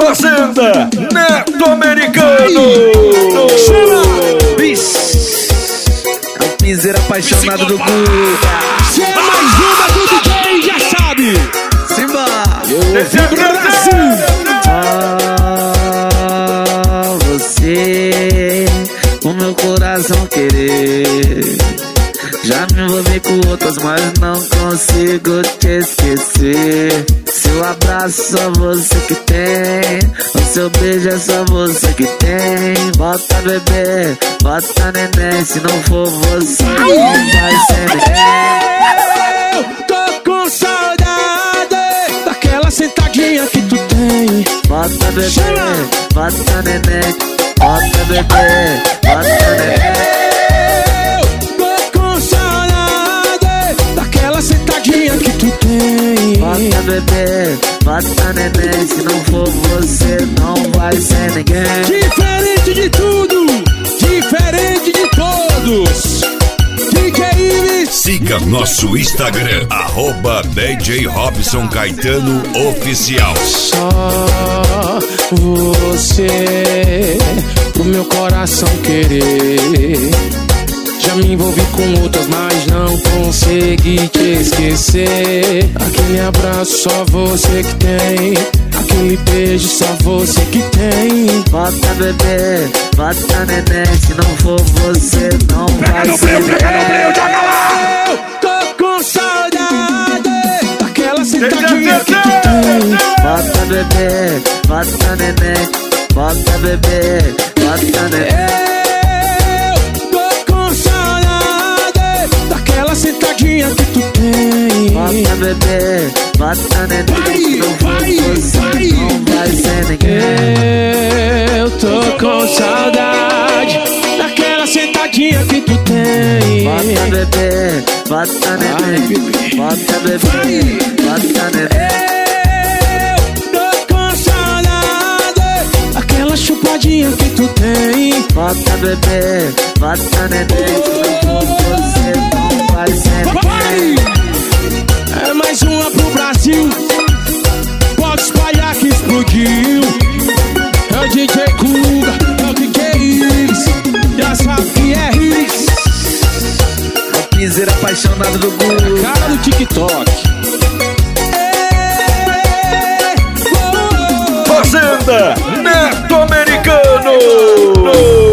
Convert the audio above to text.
Fazenda Neto Americano. É um piseiro apaixonado do Guga. Se é mais uma do DJ, já sabe. Simba! Do Brasil. Você, o meu coração querer. Já me envolvi com outras, mas não consigo te esquecer. Seu abraço só você que tem, o seu beijo é só você que tem. Bota bebê, bota neném, se não for você não vai ser ninguém. Eu tô com saudade daquela sentadinha que tu tem. Bota bebê, bota neném, bota bebê, bota neném. Sentadinha que tu tem. Bota bebê, bota neném, se não for você não vai ser ninguém. Diferente de tudo, diferente de todos. DJ Ives. Siga nosso Instagram, @DJ Robson Caetano Oficial. Só você, pro meu coração querer. Já me envolvi com outras, mas não consegui te esquecer. Aquele abraço só você que tem, aquele beijo só você que tem. Bota bebê, bota neném, se não for você não vai ser ninguém. Eu tô com saudade daquela sentadinha que tu tem. Bota bebê, bota neném, bota bebê, bota neném. Sentadinha que tu tem. Bota bebê, bota neném, não vai, você não vai ser ninguém. Eu tô com saudade daquela sentadinha que tu tem. Bota bebê, bota neném, bota bebê, bota neném. Eu tô com saudade daquela chupadinha que tu tem. Bota bebê, bota neném, se não for você não vai ser ninguém. É mais uma pro Brasil. Pode espalhar que explodiu. É o DJ Guga, é o DJ Ives. Já sabe que é Ives. É o piseiro apaixonado do Guga. Cara do TikTok. Fazenda Neto Americano.